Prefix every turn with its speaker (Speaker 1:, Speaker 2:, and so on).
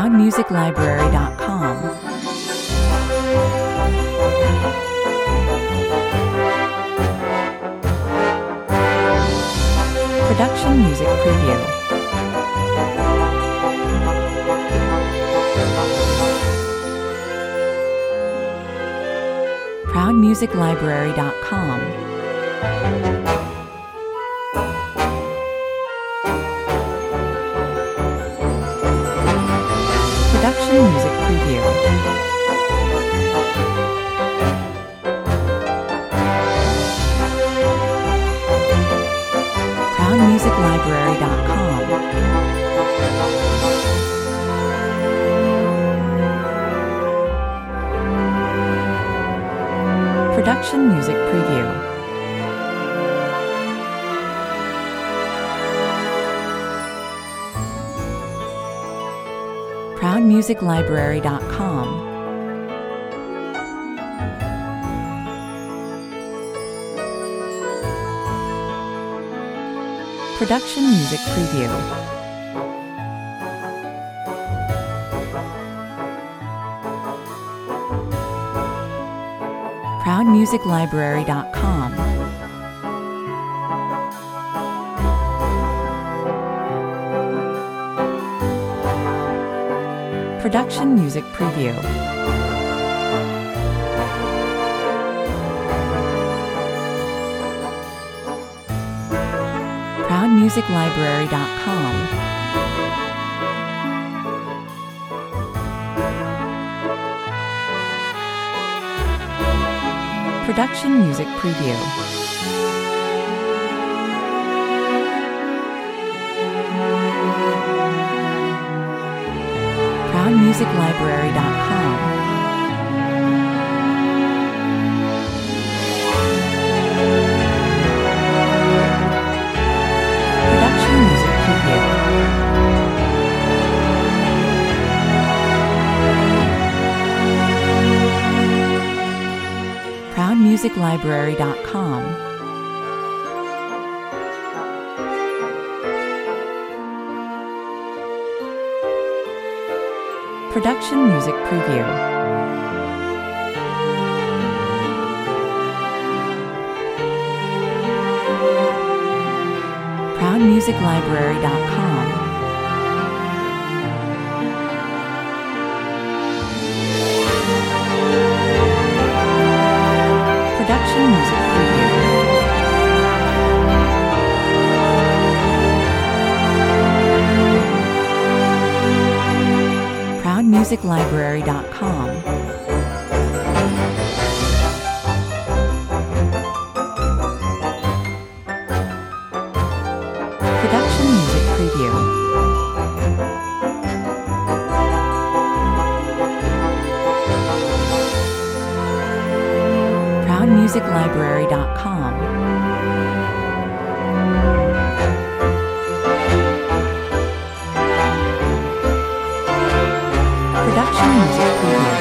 Speaker 1: ProudMusicLibrary.com. Production Music Preview. ProudMusicLibrary.com. Production Music Preview. ProudMusicLibrary.com. Production Music Preview. ProudMusicLibrary.com. Production Music Preview. ProudMusicLibrary.com. Production Music Preview. ProudMusicLibrary.com. Production Music Preview. ProudMusicLibrary.com. Production Music Preview. ProudMusicLibrary.com. Production Music Preview. ProudMusicLibrary.com. Production Music Preview. ProudMusicLibrary.com. Production Music Preview. ProudMusicLibrary.com. Production Music Preview.